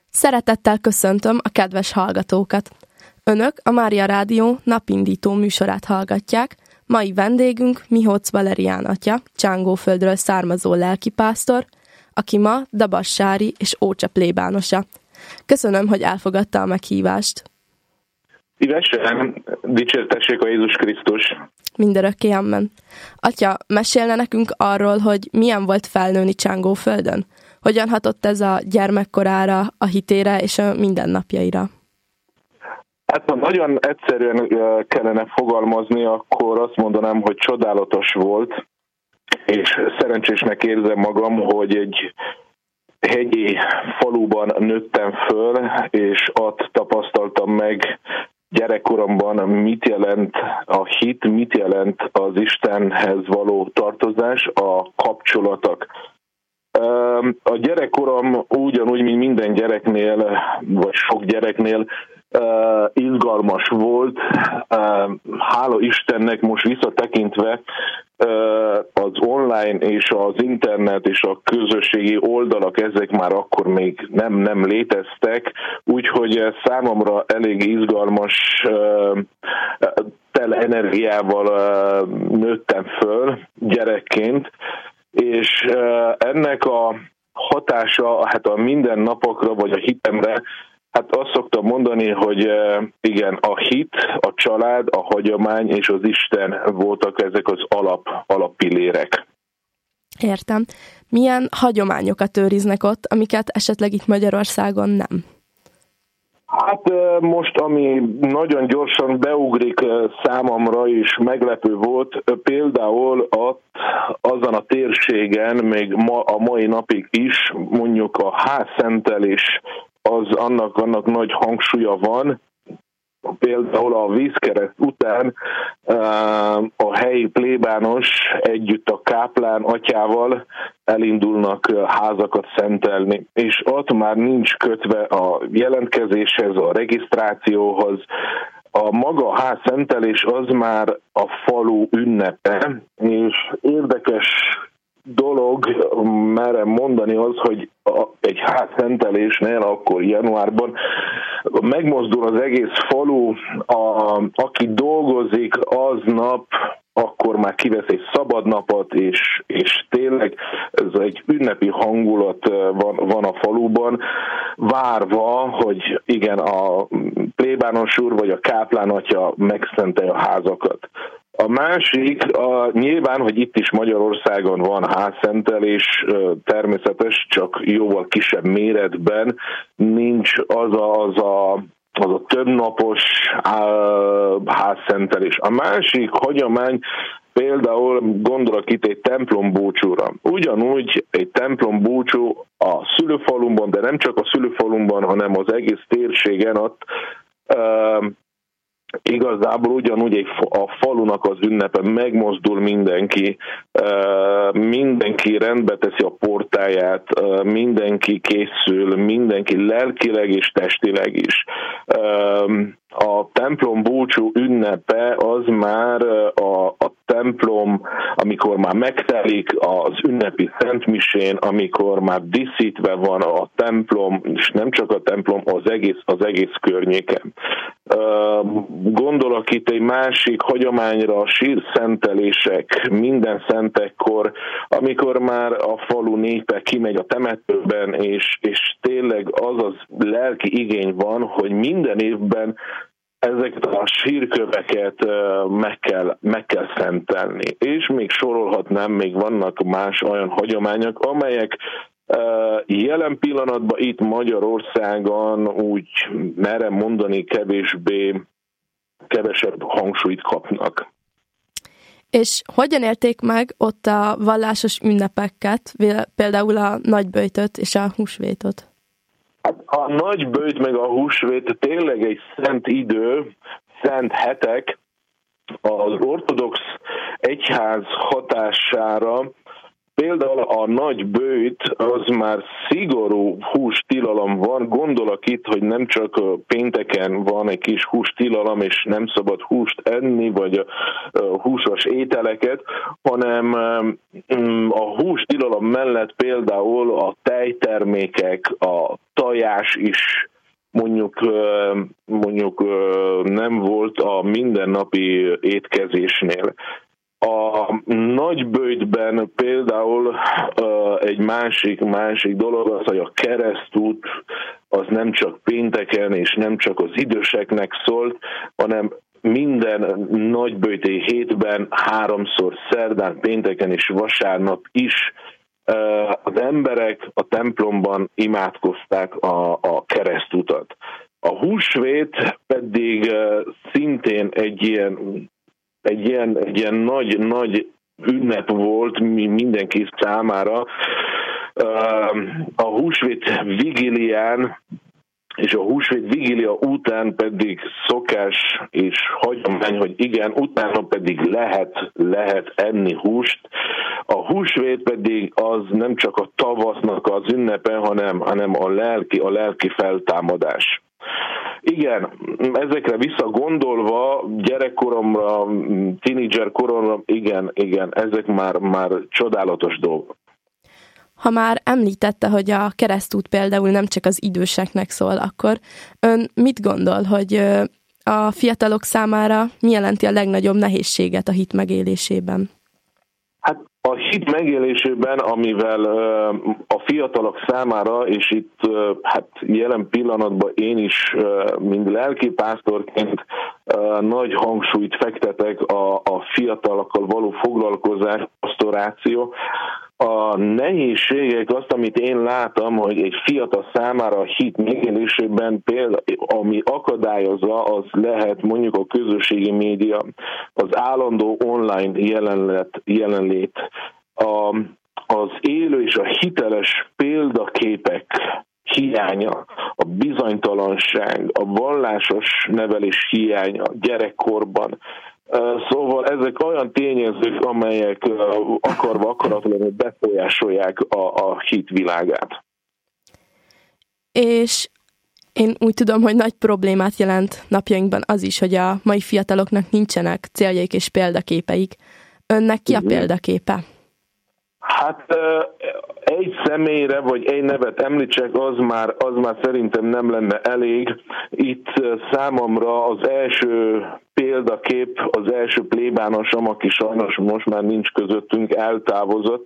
Szeretettel köszöntöm a kedves hallgatókat! Önök a Mária Rádió napindító műsorát hallgatják. Mai vendégünk Mihóc Valerián atya, Csángóföldről származó lelkipásztor, aki ma dabassári és Ócsa plébánosa. Köszönöm, hogy elfogadta a meghívást. Szívesen, dicsértessék a Jézus Krisztus. Mindörökké amen. Atya, mesélne nekünk arról, hogy milyen volt felnőni Csángóföldön? Hogyan hatott ez a gyermekkorára, a hitére és a mindennapjaira? Hát ha nagyon egyszerűen kellene fogalmazni, akkor azt mondanám, hogy csodálatos volt, és szerencsésnek érzem magam, hogy egy hegyi faluban nőttem föl, és ott tapasztaltam meg gyerekkoromban, mit jelent a hit, mit jelent az Istenhez való tartozás, a kapcsolatok. A gyerekkorom ugyanúgy, mint minden gyereknél, vagy sok gyereknél izgalmas volt. Hála Istennek most visszatekintve az online és az internet és a közösségi oldalak, ezek már akkor még nem léteztek, úgyhogy számomra elég izgalmas, tele energiával nőttem föl gyerekként, és ennek a hatása hát a mindennapokra vagy a hitemre, hát azt szoktam mondani, hogy igen, a hit, a család, a hagyomány és az Isten voltak ezek az alappillérek. Értem. Milyen hagyományokat őriznek ott, amiket esetleg itt Magyarországon nem? Hát most, ami nagyon gyorsan beugrik számomra és meglepő volt, például azon a térségen, még a mai napig is, mondjuk a házszentelés, annak nagy hangsúlya van. Például a vízkereszt után a helyi plébános együtt a káplán atyával elindulnak házakat szentelni, és ott már nincs kötve a jelentkezéshez, a regisztrációhoz. A maga házszentelés az már a falu ünnepe, és érdekes dolog merem mondani az, hogy egy házszentelésnél akkor januárban megmozdul az egész falu, aki dolgozik aznap, akkor már kivesz egy szabadnapot, és tényleg ez egy ünnepi hangulat van a faluban, várva, hogy igen, a plébános úr vagy a káplán atya megszentelje a házakat. A másik, nyilván, hogy itt is Magyarországon van házszentelés, természetes, csak jóval kisebb méretben, nincs az a többnapos házszentelés. A másik hagyomány, például gondolok itt egy templombúcsúra. Ugyanúgy egy templombúcsú a szülőfalumban, de nem csak a szülőfalumban, hanem az egész térségen ott igazából ugyanúgy a falunak az ünnepe, megmozdul mindenki rendbe teszi a portáját, mindenki készül, mindenki lelkileg és testileg is. A templom búcsú ünnepe az már a templom, amikor már megtelik az ünnepi szentmisén, amikor már díszítve van a templom, és nem csak a templom, az egész környéken. Gondolok itt egy másik hagyományra, a sírszentelések minden szentekkor, amikor már a falu népe kimegy a temetőben, és tényleg az lelki igény van, hogy minden évben ezeket a sírköveket meg kell szentelni. És még sorolhatnám, még vannak más olyan hagyományok, amelyek jelen pillanatban itt Magyarországon úgy merem mondani kevesebb hangsúlyt kapnak. És hogyan élték meg ott a vallásos ünnepeket, például a nagyböjtöt és a húsvétot? A nagyböjt meg a húsvét tényleg egy szent idő, szent hetek. Az ortodox egyház hatására például a nagy bőjt, az már szigorú hústilalom van. Gondolok itt, hogy nem csak pénteken van egy kis hústilalom, és nem szabad húst enni, vagy húsos ételeket, hanem a hústilalom mellett például a tejtermékek, a tojás is mondjuk nem volt a mindennapi étkezésnél. A nagyböjtben például egy másik dolog az, hogy a keresztút az nem csak pénteken és nem csak az időseknek szólt, hanem minden nagyböjti hétben 3-szor, szerdán, pénteken és vasárnap is az emberek a templomban imádkozták a keresztutat. A húsvét pedig szintén egy ilyen nagy ünnep volt mindenki számára. A húsvét vigílián és a húsvét vigília után pedig szokás és hagyomány, hogy igen, utána pedig lehet enni húst. A húsvét pedig az nem csak a tavasznak az ünnepe, hanem a lelki feltámadás. Igen, ezekre visszagondolva, gyerekkoromra, tínédzser koromra, igen, ezek már csodálatos dolgok. Ha már említette, hogy a keresztút például nem csak az időseknek szól, akkor ön mit gondol, hogy a fiatalok számára mi jelenti a legnagyobb nehézséget a hit megélésében? Hát a hit megélésében, amivel a fiatalok számára, és itt hát jelen pillanatban én is, mint lelkipásztorként nagy hangsúlyt fektetek a fiatalokkal való foglalkozás, pastoráció. A nehézségek, azt, amit én látom, hogy egy fiatal számára a hit megélésében például, ami akadályozza, az lehet mondjuk a közösségi média, az állandó online jelenlét, az élő és a hiteles példaképek hiánya, a bizonytalanság, a vallásos nevelés hiánya gyerekkorban. Szóval ezek olyan tényezők, amelyek akaratlanul befolyásolják a hitvilágát. És én úgy tudom, hogy nagy problémát jelent napjainkban az is, hogy a mai fiataloknak nincsenek céljaik és példaképeik. Önnek ki a példaképe? Hát egy személyre vagy egy nevet említsek, az már szerintem nem lenne elég. Itt számomra az első példakép, az első plébánosom, aki sajnos most már nincs közöttünk, eltávozott.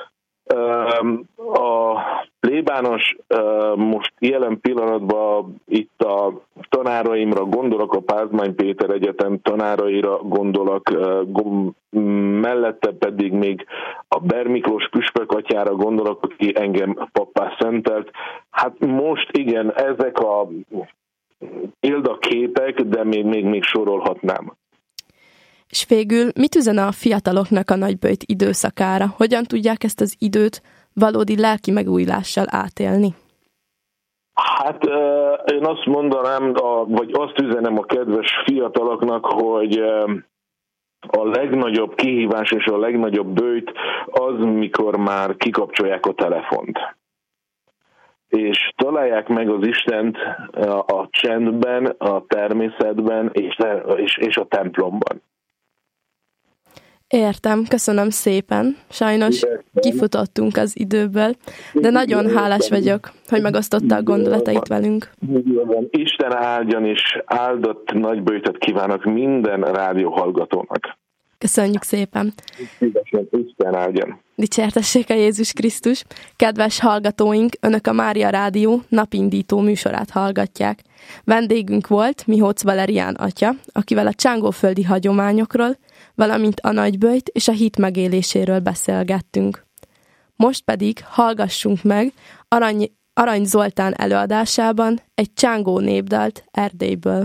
A plébános most jelen pillanatban itt a tanáraimra gondolok, a Pázmány Péter Egyetem tanáraira gondolok, mellette pedig még a Ber Miklós püspökatyára gondolok, aki engem pappá szentelt. Hát most igen, ezek a példaképek, de még sorolhatnám. És végül mit üzen a fiataloknak a nagyböjt időszakára? Hogyan tudják ezt az időt valódi lelki megújulással átélni? Hát én azt mondanám, vagy azt üzenem a kedves fiataloknak, hogy a legnagyobb kihívás és a legnagyobb böjt az, mikor már kikapcsolják a telefont. És találják meg az Istent a csendben, a természetben és a templomban. Értem, köszönöm szépen. Sajnos kifutottunk az időből, de nagyon hálás vagyok, hogy megosztotta a gondolatait velünk. Isten áldjon, és áldott nagyböjtöt kívánok minden rádióhallgatónak. Köszönjük szépen. Isten áldjon. Dicsértessék a Jézus Krisztus. Kedves hallgatóink, Önök a Mária Rádió napindító műsorát hallgatják. Vendégünk volt Mihóc Valerián atya, akivel a csángóföldi hagyományokról, valamint a nagyböjt és a hit megéléséről beszélgettünk. Most pedig hallgassunk meg Arany Zoltán előadásában egy csángó népdalt Erdélyből.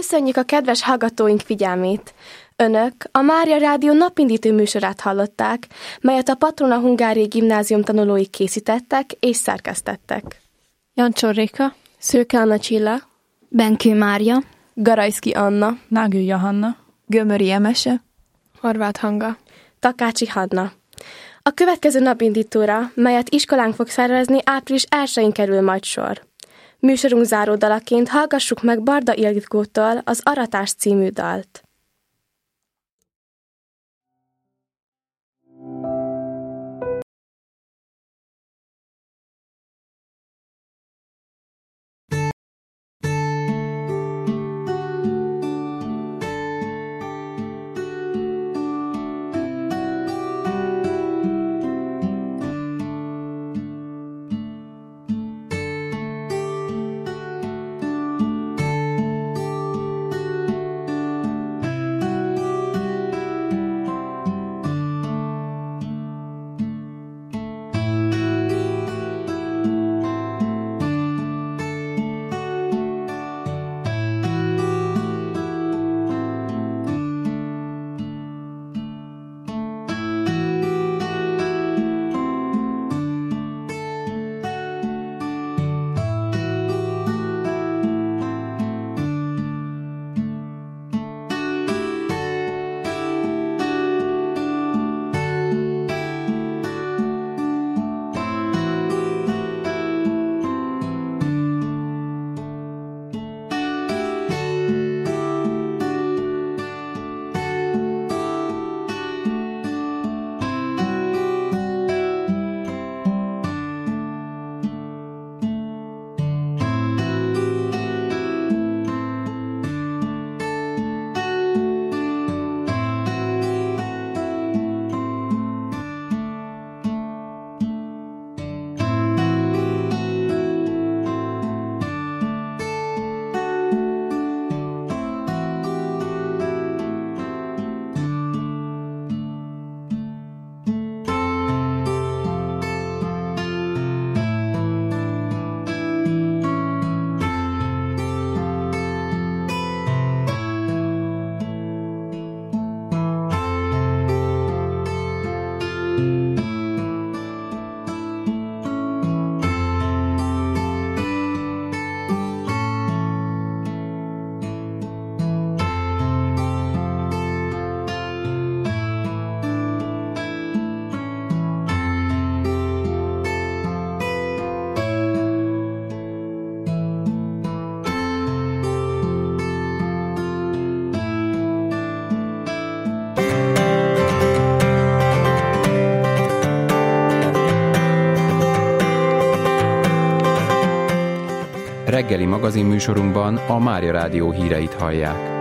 Köszönjük a kedves hallgatóink figyelmét! Önök a Mária Rádió napindító műsorát hallották, melyet a Patrona Hungáriai Gimnázium tanulói készítettek és szerkesztettek. Jancsor Réka, Szőke Anna Csilla, Benkő Mária, Garajszki Anna, Nágő Johanna, Gömöri Emese, Horváth Hanga, Takácsi Hanna. A következő napindítóra, melyet iskolánk fog szervezni, április 1-én kerül majd sor. Műsorunk záródalaként hallgassuk meg Barda Ildikótól az Aratás című dalt. Reggeli magazinműsorunkban a Mária Rádió híreit hallják.